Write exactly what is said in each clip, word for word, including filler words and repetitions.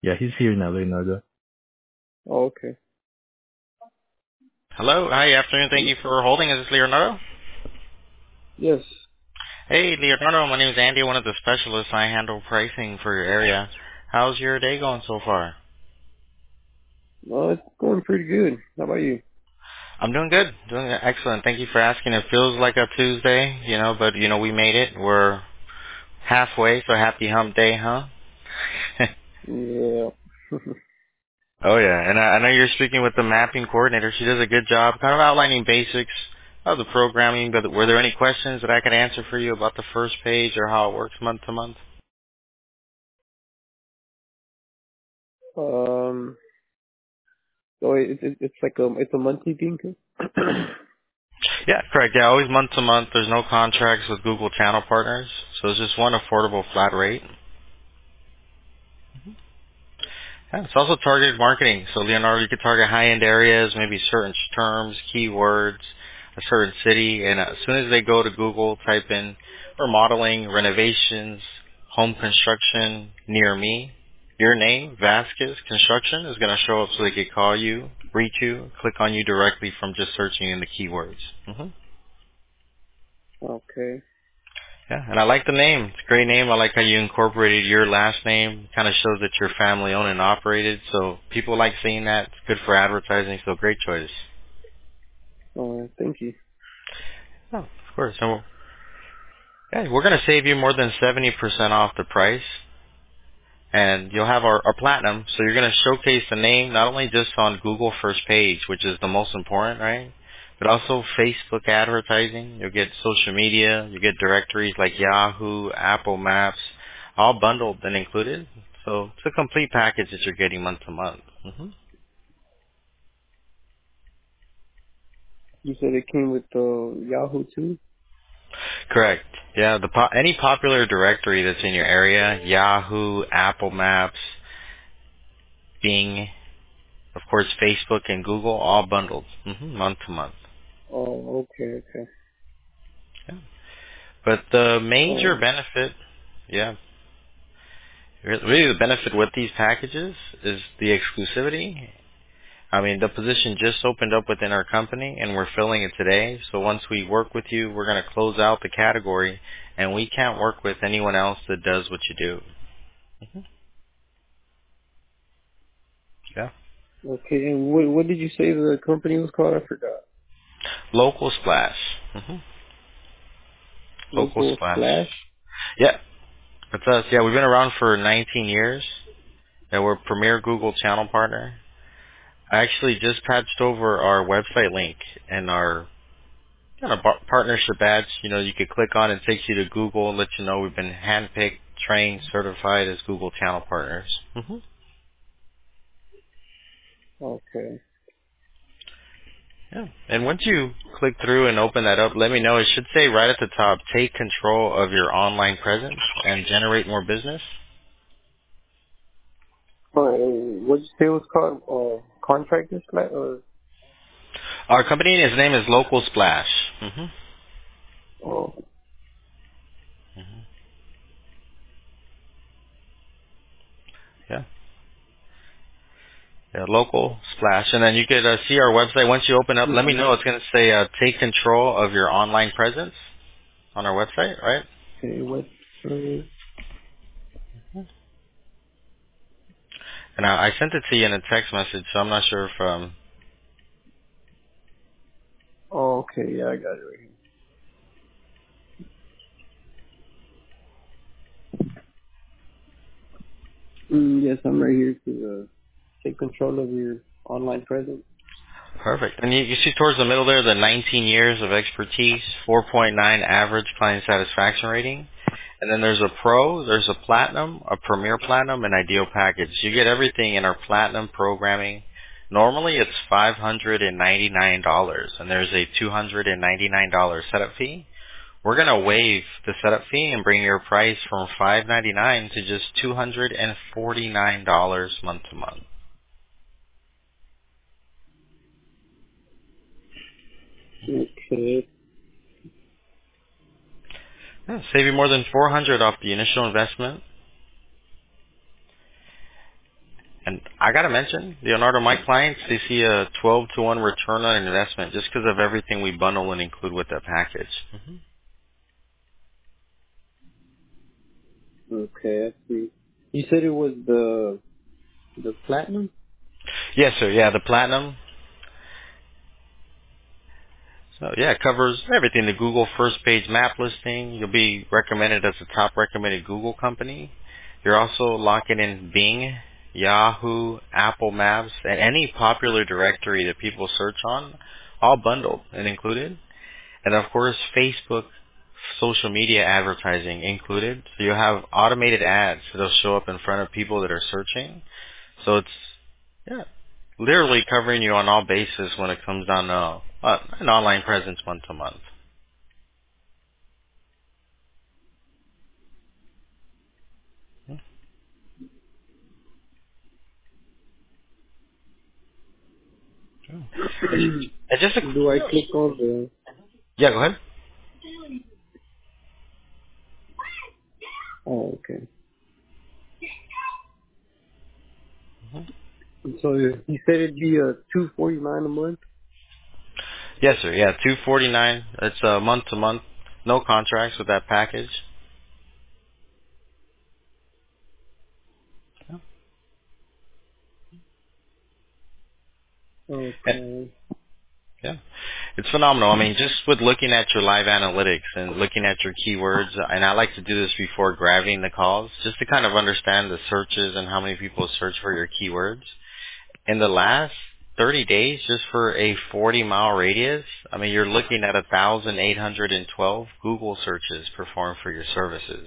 Yeah, he's here now, Leonardo. Oh, okay. Hello. Hi, afternoon. Thank you for holding. Is this Leonardo? Yes. Hey, Leonardo. My name is Andy, one of the specialists. I handle pricing for your area. How's your day going so far? Well, it's going pretty good. How about you? I'm doing good. Doing excellent. Thank you for asking. It feels like a Tuesday, you know, but, you know, we made it. We're halfway, so happy hump day, huh? Yeah. Oh yeah, and I, I know you're speaking with the mapping coordinator. She does a good job, kind of outlining basics of the programming. But were there any questions that I could answer for you about the first page or how it works month to month? um. So it, it, it's like a it's a monthly thing. too? Yeah, correct. Yeah, always month to month. There's no contracts with Google Channel Partners, so it's just one affordable flat rate. Yeah, it's also targeted marketing. So Leonardo, you could target high-end areas, maybe certain terms, keywords, a certain city, and as soon as they go to Google, type in remodeling, renovations, home construction near me, your name, Vasquez Construction, is going to show up so they could call you, reach you, click on you directly from just searching in the keywords. hmm Okay. Yeah, and I like the name. It's a great name. I like how you incorporated your last name. Kind of shows that you're family owned and operated. So people like seeing that. It's good for advertising. So great choice. All right. Thank you. Oh, of course. So yeah, we're going to save you more than seventy percent off the price, and you'll have our, our platinum. So you're going to showcase the name not only just on Google first page, which is the most important, right? But also Facebook advertising. You'll get social media. You get directories like Yahoo, Apple Maps, all bundled and included. So it's a complete package that you're getting month to month. hmm You said it came with uh, Yahoo too. Correct. Yeah, the po- any popular directory that's in your area, Yahoo, Apple Maps, Bing, of course, Facebook and Google, all bundled, hmm month to month. Oh, okay, okay. Yeah. But the major Um. benefit, yeah, re- really the benefit with these packages is the exclusivity. I mean, the position just opened up within our company, and we're filling it today. So once we work with you, we're going to close out the category, and we can't work with anyone else that does what you do. hmm Yeah. Okay. And what what did you say the company was called? I forgot. Local Splash. hmm Local Local Splash. Splash. Yeah, that's us. Yeah, we've been around for nineteen years, and we're a premier Google channel partner. I actually just patched over our website link and our kind of bar- partnership badge. You know, you could click on and it takes you to Google and let you know we've been handpicked, trained, certified as Google channel partners. hmm Okay. Yeah. And once you click through and open that up, let me know. It should say right at the top, take control of your online presence and generate more business. All right. What did you say it was called? Uh, contractor Splash or? Our company, his name is Local Splash. hmm Oh. Yeah. Yeah, Local Splash. And then you could uh, see our website. Once you open up, let me Mhm. know. It's going to say uh, take control of your online presence on our website, right? Okay. What? Uh, And I, I sent it to you in a text message, so I'm not sure if um. oh, okay. Yeah, I got it right here. Mm, yes, I'm right here to uh, take control of your online presence. Perfect. And you, you see towards the middle there the nineteen years of expertise, four point nine average client satisfaction rating. And then there's a pro, there's a platinum, a premier platinum, and ideal package. You get everything in our platinum programming. Normally it's five hundred ninety-nine dollars, and there's a two hundred ninety-nine dollars setup fee. We're going to waive the setup fee and bring your price from five hundred ninety-nine dollars to just two hundred forty-nine dollars month to month. Okay. Yeah, save you more than four hundred dollars off the initial investment. And I gotta mention, Leonardo, my clients, they see a twelve to one return on investment just because of everything we bundle and include with that package. hmm Okay, I see. You said it was the the platinum? Yes, sir. Yeah, the platinum. So yeah, it covers everything. The Google first page map listing. You'll be recommended as a top recommended Google company. You're also locking in Bing, Yahoo, Apple Maps, and any popular directory that people search on, all bundled and included. And of course, Facebook social media advertising included. So you'll have automated ads that'll show up in front of people that are searching. So it's, yeah, literally covering you on all bases when it comes down to uh, an online presence month to month. Hmm. And just a, Do I click on the? yeah, go ahead. Oh, okay. hmm So you said it'd be a two forty nine a month. Yes, sir. Yeah, two forty nine. It's a month to month. No contracts with that package. Yeah. And, Okay. yeah. It's phenomenal. I mean, just with looking at your live analytics and looking at your keywords, and I like to do this before grabbing the calls, just to kind of understand the searches and how many people search for your keywords. In the last thirty days, just for a forty mile radius, I mean, you're looking at one thousand eight hundred twelve Google searches performed for your services.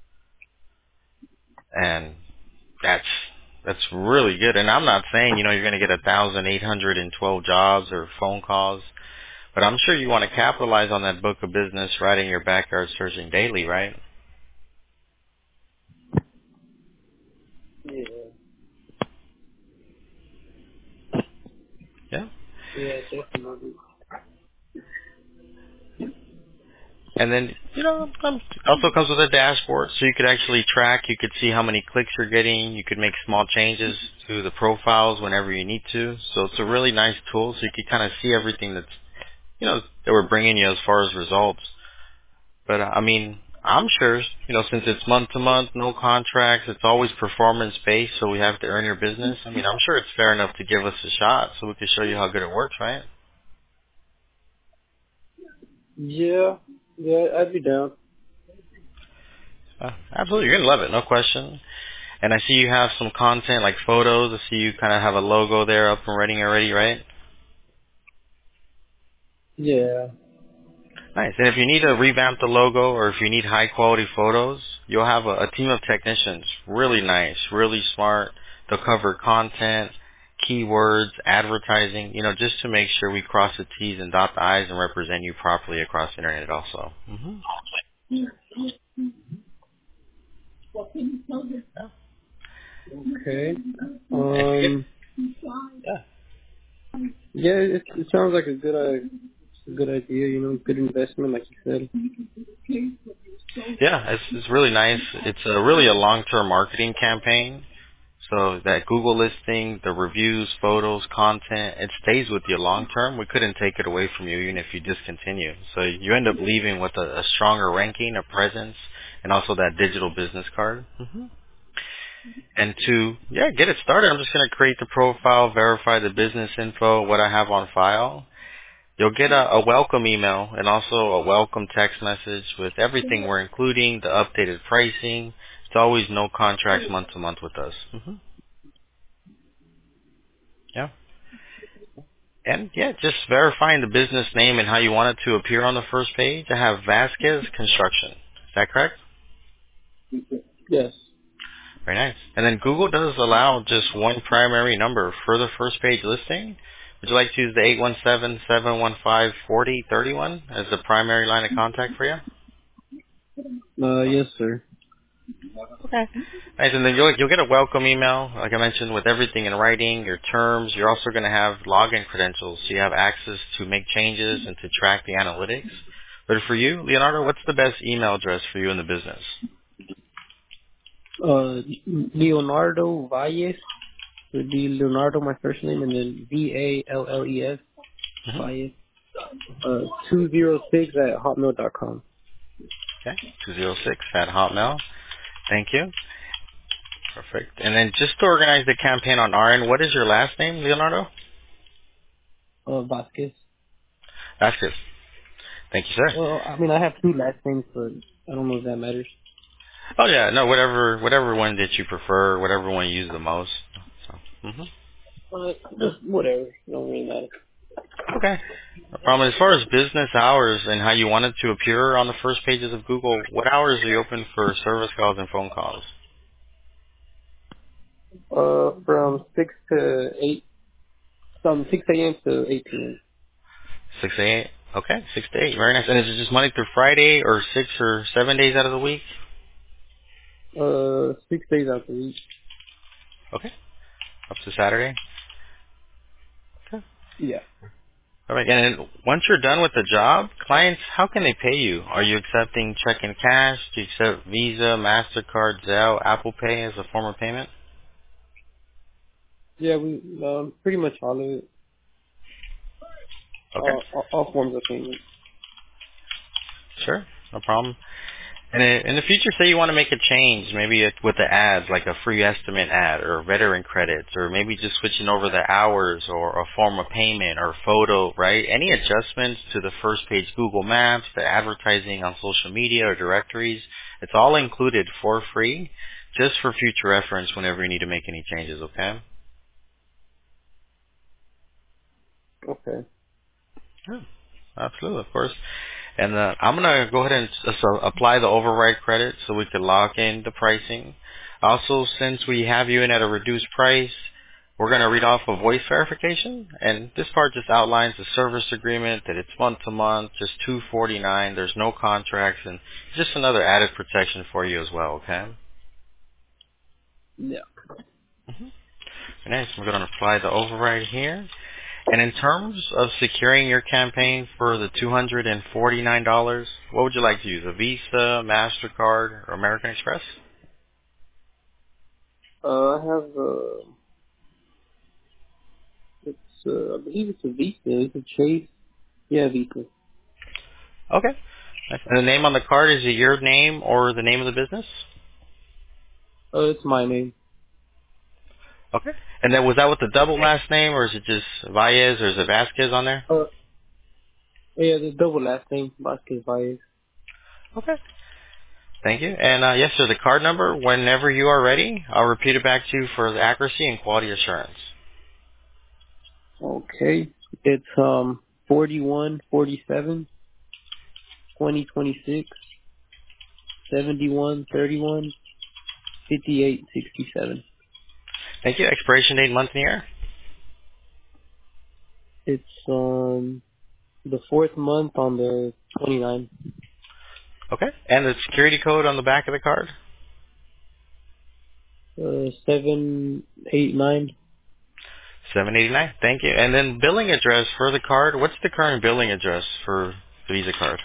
And that's, that's really good. And I'm not saying, you know, you're going to get one thousand eight hundred twelve jobs or phone calls. But I'm sure you want to capitalize on that book of business right in your backyard searching daily, right? Yeah. Yeah. Yeah, definitely. And then, you know, um, also comes with a dashboard, so you could actually track. You could see how many clicks you're getting. You could make small changes to the profiles whenever you need to. So it's a really nice tool, so you can kind of see everything that's, you know, that we're bringing you as far as results. But uh, I mean, I'm sure, you know, since it's month to month, no contracts, it's always performance based, so we have to earn your business. I mean, I'm sure it's fair enough to give us a shot, so we can show you how good it works, right? Yeah. Yeah, I'd be down. Uh, absolutely, you're gonna love it, no question. And I see you have some content like photos. I see you kind of have a logo there up and running already, right? Yeah. Nice. And if you need to revamp the logo or if you need high quality photos, you'll have a, a team of technicians. Really nice, really smart. They'll cover content, keywords, advertising, you know, just to make sure we cross the T's and dot the I's and represent you properly across the internet also. hmm Yeah. Okay. And if you Um. get, yeah. Yeah, it, it sounds like a good, uh, a good idea. You know, good investment, like you said. Yeah, it's, it's really nice. It's a, really a long-term marketing campaign. So that Google listing, the reviews, photos, content, it stays with you long term. We couldn't take it away from you even if you discontinue. So you end up leaving with a, a stronger ranking, a presence, and also that digital business card. hmm And to, yeah, get it started, I'm just going to create the profile, verify the business info, what I have on file. You'll get a, a welcome email and also a welcome text message with everything we're including, the updated pricing. It's always no contracts month to month with us. hmm Yeah. And yeah, just verifying the business name and how you want it to appear on the first page. I have Vasquez Construction. Is that correct? Yes. Very nice. And then Google does allow just one primary number for the first page listing. Would you like to use the eight one seven, seven one five, four zero three one as the primary line of contact for you? Uh. Yes, sir. Okay. Nice. And then you'll, you'll get a welcome email, like I mentioned, with everything in writing, your terms. You're also going to have login credentials, so you have access to make changes and to track the analytics. But for you, Leonardo, what's the best email address for you in the business? Uh. Leonardo Valles It would be Leonardo, my first name, and then V A L L E S, Mm-hmm. Valles, uh, two zero six at hotmail dot com. Okay, two zero six at Hotmail. Thank you. Perfect. And then just to organize the campaign on our end, what is your last name, Leonardo? Uh, Vasquez. That's good. Thank you, sir. Well, I mean, I have two last names, but I don't know if that matters. Oh yeah, no, whatever, whatever one that you prefer, whatever one you use the most. So, hmm But just whatever. It don't really matter. okay. No problem. As far as business hours and how you want it to appear on the first pages of Google, what hours are you open for service calls and phone calls? Uh, from six to eight, from six a m to eight p m. Six to eight. Okay, six to eight. Very nice. And is it just Monday through Friday, or six or seven days out of the week? Uh, six days out the week. Okay, up to Saturday. Okay. Yeah. All right. And then once you're done with the job, clients, how can they pay you? Are you accepting check and cash? Do you accept Visa, MasterCard, Zelle, Apple Pay as a form of payment? Yeah, we, um, pretty much all of it. Okay. All, all, all forms of payment. Sure. No problem. And in in the future, say you want to make a change, maybe it- with the ads, like a free estimate ad or veteran credits, or maybe just switching over the hours or a form of payment or photo, right? Any adjustments to the first page Google Maps, the advertising on social media or directories, it's all included for free, just for future reference whenever you need to make any changes, okay? Okay. Yeah, absolutely, of course. And uh, I'm gonna go ahead and s- so apply the override credit so we can lock in the pricing. Also, since we have you in at a reduced price, we're gonna read off a voice verification, and this part just outlines the service agreement that it's month to month, just two forty nine. There's no contracts, and just another added protection for you as well. Okay. Yeah. Nice. We're gonna apply the override here. And in terms of securing your campaign for the two hundred forty-nine dollars, what would you like to use? A Visa, MasterCard, or American Express? Uh, I have, uh, it's, uh, I believe it's a Visa. It's a Chase. Yeah, Visa. Okay. Nice. And the name on the card, is it your name or the name of the business? Uh, it's my name. Okay. And then was that with the double last name, or is it just Valles, or is it Vasquez on there? Uh, yeah, the double last name, Vasquez Valles. Okay. Thank you. And uh, yes, sir, the card number, whenever you are ready, I'll repeat it back to you for the accuracy and quality assurance. Okay. It's, um, forty-one, forty-seven, twenty, twenty-six, seventy-one, thirty-one, fifty-eight, sixty-seven. Thank you. Expiration date, month, and year. It's, um, the fourth month on the twenty-ninth. Okay. And the security code on the back of the card? Uh, seven, eight, nine. seven eighty-nine. Thank you. And then billing address for the card. What's the current billing address for the Visa card?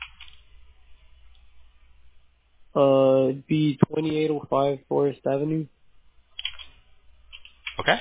Uh, it'd be twenty-eight oh five Forest Avenue. Okay.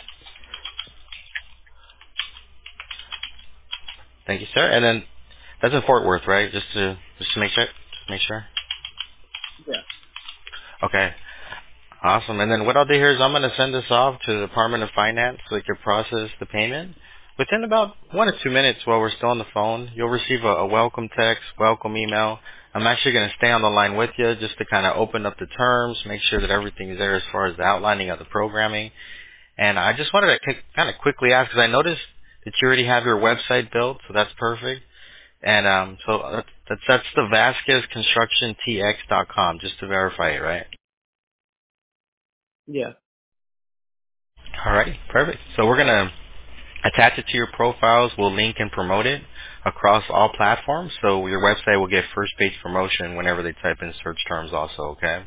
Thank you, sir. And then that's in Fort Worth, right? Just to just to make sure. Just make sure. Yeah. Okay. Awesome. And then what I'll do here is I'm going to send this off to the Department of Finance so they can process the payment. Within about one or two minutes while we're still on the phone, you'll receive a, a welcome text, welcome email. I'm actually going to stay on the line with you just to kind of open up the terms, make sure that everything is there as far as the outlining of the programming. And I just wanted to kind of quickly ask, because I noticed that you already have your website built, so that's perfect. And um, so that's, that's, that's the Vasquez Construction T X dot com, just to verify it, right? Yeah. All right, perfect. So we're going to attach it to your profiles. We'll link and promote it across all platforms. So your website will get first page promotion whenever they type in search terms also, okay?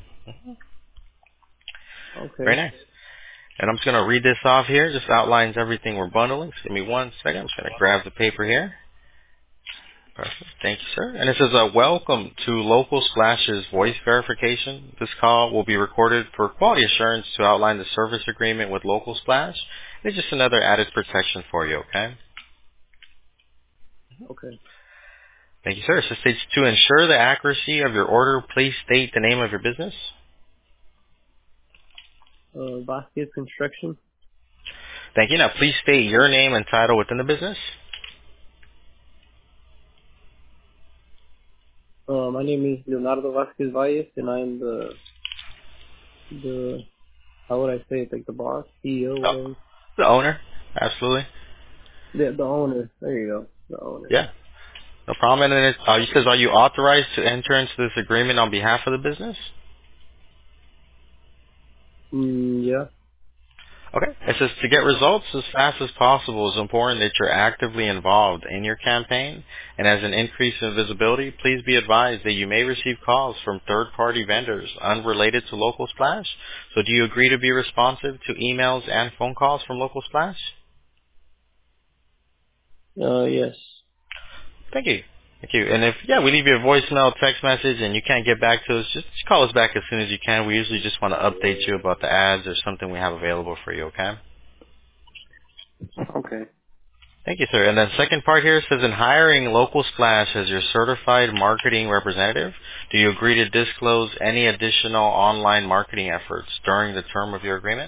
Very Okay. nice. And I'm just going to read this off here. Just outlines everything we're bundling. Just give me one second. I'm just going to grab the paper here. Perfect. Thank you, sir. And it says, uh, welcome to Local Splash's voice verification. This call will be recorded for quality assurance to outline the service agreement with Local Splash. It's just another added protection for you, okay? Okay. Thank you, sir. So it states, to ensure the accuracy of your order, please state the name of your business. Uh, Vasquez Construction. Thank you. Now, please state your name and title within the business. Uh, my name is Leonardo Vasquez Valles, and I'm the the how would I say it? Like the boss, C E O, Oh, whatever. the owner. Absolutely. The the owner. There you go. The owner. Yeah. No problem. And then it uh, you says, are you authorized to enter into this agreement on behalf of the business? Mm, yeah. Okay. It says to get results as fast as possible, it's important that you're actively involved in your campaign. And as an increase in visibility, please be advised that you may receive calls from third-party vendors unrelated to Local Splash. So do you agree to be responsive to emails and phone calls from Local Splash? Uh, yes. Thank you. Thank you. And if, yeah, we leave you a voicemail, text message, and you can't get back to us, just, just call us back as soon as you can. We usually just want to update you about the ads or something we have available for you, okay? Okay. Thank you, sir. And then second part here says, in hiring Local Splash as your certified marketing representative, do you agree to disclose any additional online marketing efforts during the term of your agreement?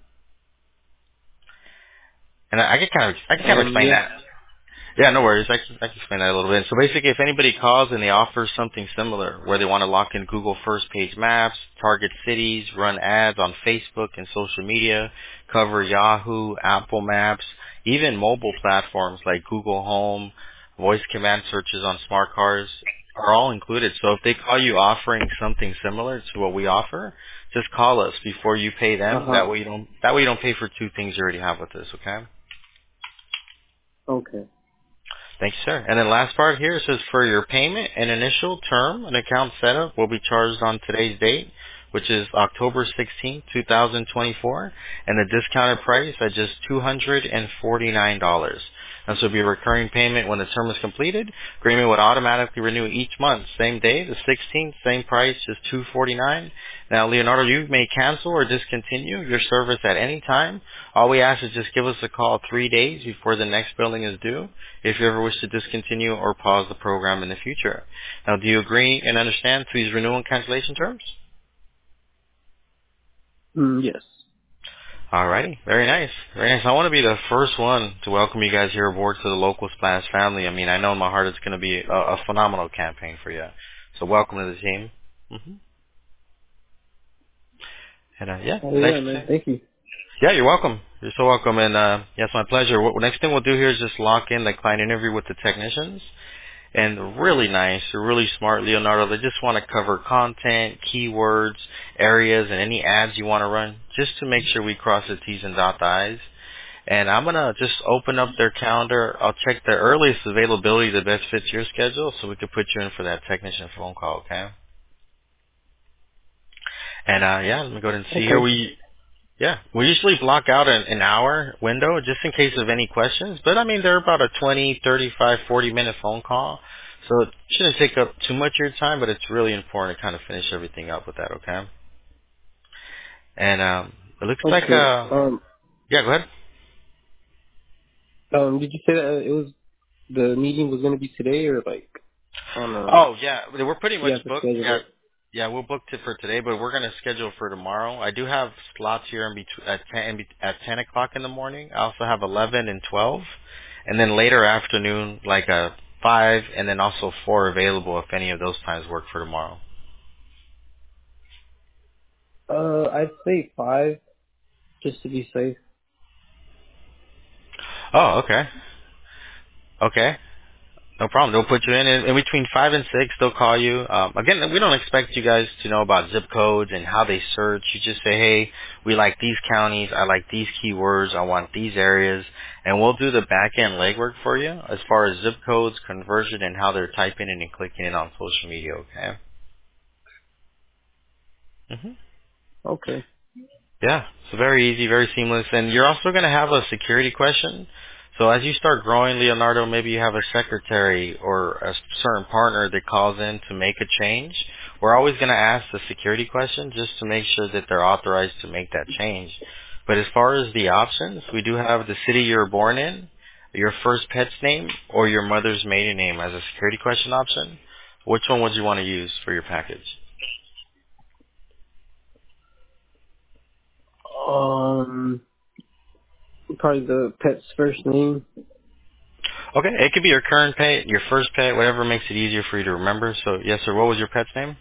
And I I can kind of, I can kind of Um, explain yes. that. Yeah, no worries. I can, I can explain that a little bit. So basically, if anybody calls and they offer something similar, where they want to lock in Google First Page Maps, target cities, run ads on Facebook and social media, cover Yahoo, Apple Maps, even mobile platforms like Google Home, voice command searches on smart cars are all included. So if they call you offering something similar to what we offer, just call us before you pay Uh them. huh. That way you don't, that way you don't pay for two things you already have with us, okay? Okay. Thank you, sir. And then last part here says, for your payment and initial term, an account setup will be charged on today's date, which is October sixteenth, twenty twenty-four, and the discounted price at just two hundred forty-nine dollars. This will be a recurring payment when the term is completed. Agreement would automatically renew each month, same day, the sixteenth, same price, just two hundred forty-nine dollars. Now, Leonardo, you may cancel or discontinue your service at any time. All we ask is just give us a call three days before the next billing is due if you ever wish to discontinue or pause the program in the future. Now, do you agree and understand to these renewal and cancellation terms? Mm, yes. Alrighty, very nice, very nice. I want to be the first one to welcome you guys here aboard to the Local Splash family. I mean, I know in my heart it's going to be a, a phenomenal campaign for you. So welcome to the team. hmm And uh, yeah, Oh thanks yeah, for man. saying. Thank you. Yeah, you're welcome. You're so welcome, and uh, yes, my pleasure. What next thing we'll do here is just lock in the client interview with the technicians. And really nice, they're really smart, Leonardo. They just want to cover content, keywords, areas, and any ads you want to run, just to make sure we cross the T's and dot the I's. And I'm gonna just open up their calendar. I'll check the earliest availability that best fits your schedule, so we can put you in for that technician phone call. Okay? And uh, yeah, let me go ahead and see here. Okay. We yeah, we usually block out an, an hour window just in case of any questions. But I mean, they're about a twenty, thirty-five, forty minute phone call. So it shouldn't take up too much of your time, but it's really important to kind of finish everything up with that, okay? And um, it looks like, Okay. uh, Um. yeah, go ahead. Um. Did you say that it was the meeting was gonna be today or like on a? Oh, yeah, we're pretty You much have to booked. schedule Yeah, it. yeah, we'll book it for today, but we're going to schedule for tomorrow. I do have slots here in between at ten, in be- at ten o'clock in the morning. I also have eleven and twelve, and then later afternoon, like a five, and then also four available if any of those times work for tomorrow. Uh, I'd say five just to be safe. Oh, okay, okay. No problem. They'll put you in. in. In between five and six, they'll call you. Um, again, we don't expect you guys to know about zip codes and how they search. You just say, hey, we like these counties. I like these keywords. I want these areas. And we'll do the back-end legwork for you as far as zip codes, conversion, and how they're typing in and clicking in on social media, okay? hmm Okay. Yeah, it's very easy, very seamless. And you're also going to have a security question. So as you start growing, Leonardo, maybe you have a secretary or a certain partner that calls in to make a change. We're always going to ask the security question just to make sure that they're authorized to make that change. But as far as the options, we do have the city you were born in, your first pet's name, or your mother's maiden name as a security question option. Which one would you want to use for your package? Um, probably the pet's first name. Okay, it could be your current pet, your first pet, whatever makes it easier for you to remember. So, yes, sir, what was your pet's name?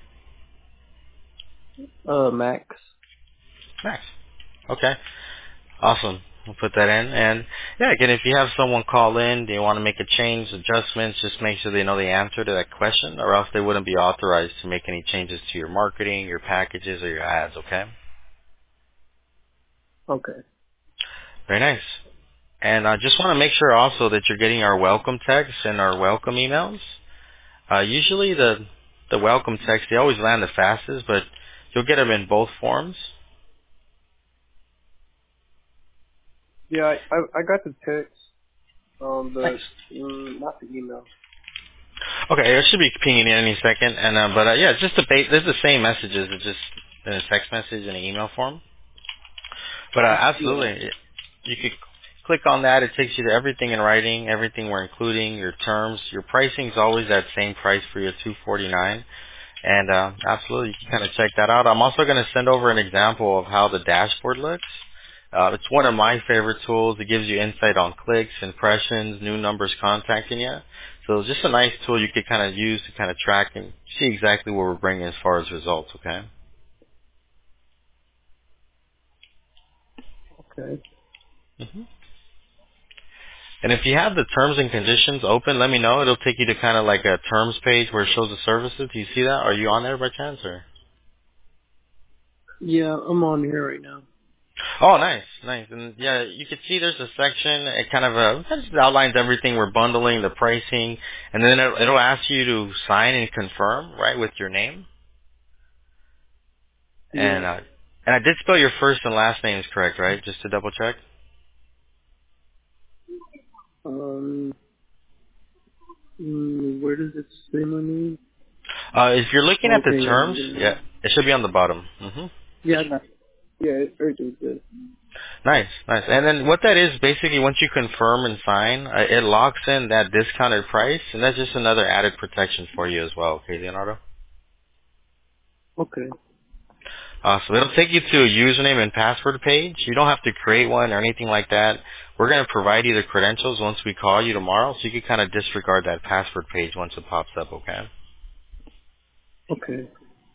Uh, Max. Max. Okay, awesome. We'll put that in. And, yeah, again, if you have someone call in, they want to make a change, adjustments, just make sure they know the answer to that question, or else they wouldn't be authorized to make any changes to your marketing, your packages, or your ads, okay? Okay. Very nice. And I just want to make sure also that you're getting our welcome texts and our welcome emails. Uh, usually the the welcome text, they always land the fastest, but you'll get them in both forms. Yeah, I I, I got the text. Um, Nice. the mm, not the email. Okay, it should be pinging in any second. And uh, but uh, yeah, it's just the ba- there's the same messages. It's just in a text message in an email form. But uh, Yeah. absolutely, it- you could click on that. It takes you to everything in writing, everything we're including, your terms, your pricing is always that same price for your two forty-nine. And uh, absolutely, you can kind of check that out. I'm also going to send over an example of how the dashboard looks. Uh, it's one of my favorite tools. It gives you insight on clicks, impressions, new numbers contacting you. So it's just a nice tool you could kind of use to kind of track and see exactly what we're bringing as far as results, okay? Okay. hmm And if you have the terms and conditions open, let me know. It'll take you to kind of like a terms page where it shows the services. Do you see that? Are you on there by chance, or? Yeah, I'm on here right now. Oh, nice, nice. And yeah, you can see there's a section. It kind of uh, kind of just outlines everything we're bundling, the pricing, and then it'll, it'll ask you to sign and confirm, right, with your name. Yeah. And uh, and I did spell your first and last names correct, right? Just to double check. Um, mm, where does it say my name? Uh, if you're looking at the Okay, yeah, terms, yeah, yeah, it should be on the bottom. hmm yeah. I got it. Yeah, it's everything's good. Nice, nice. And then what that is, basically, once you confirm and sign, uh, it locks in that discounted price, and that's just another added protection for you as well. Okay, Leonardo. Okay. Awesome. It'll take you to a username and password page. You don't have to create one or anything like that. We're going to provide you the credentials once we call you tomorrow, so you can kind of disregard that password page once it pops up, okay? Okay.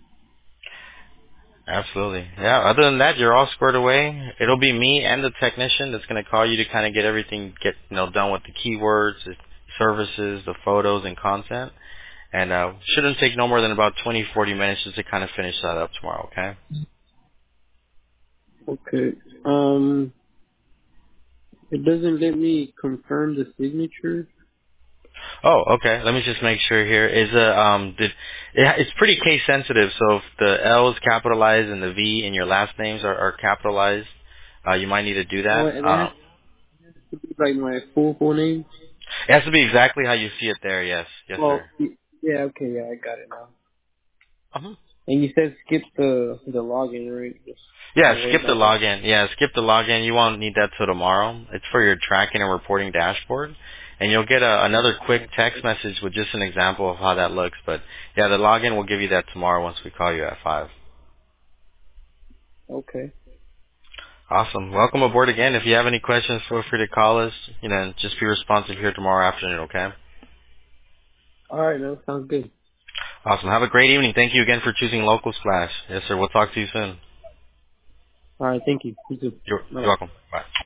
Absolutely. Yeah, other than that, you're all squared away. It'll be me and the technician that's going to call you to kind of get everything get you know done with the keywords, the services, the photos, and content. And uh, shouldn't take no more than about twenty, forty minutes just to kind of finish that up tomorrow, okay? Okay. Um, it doesn't let me confirm the signature. Oh, okay. Let me just make sure here. Is a um, did it, it's pretty case sensitive. So if the L is capitalized and the V in your last names are, are capitalized, uh, you might need to do Oh, that. and it has Uh, to be like my full full name. it has to be exactly how you see it there. Yes, yes, Well, sir. y- yeah. Okay. Yeah, I got it now. Uh-huh. And you said skip the the login, right? Just Yeah, don't worry skip the about that. login. Yeah, skip the login. You won't need that till tomorrow. It's for your tracking and reporting dashboard. And you'll get a, another quick text message with just an example of how that looks. But yeah, the login will give you that tomorrow once we call you at five. Okay. Awesome. Welcome aboard again. If you have any questions, feel free to call us. You know, just be responsive here tomorrow afternoon, okay? All right, man. Sounds good. Awesome. Have a great evening. Thank you again for choosing Local Splash. Yes, sir. We'll talk to you soon. All right. Thank you. You too. You're, Bye. you're welcome. Bye.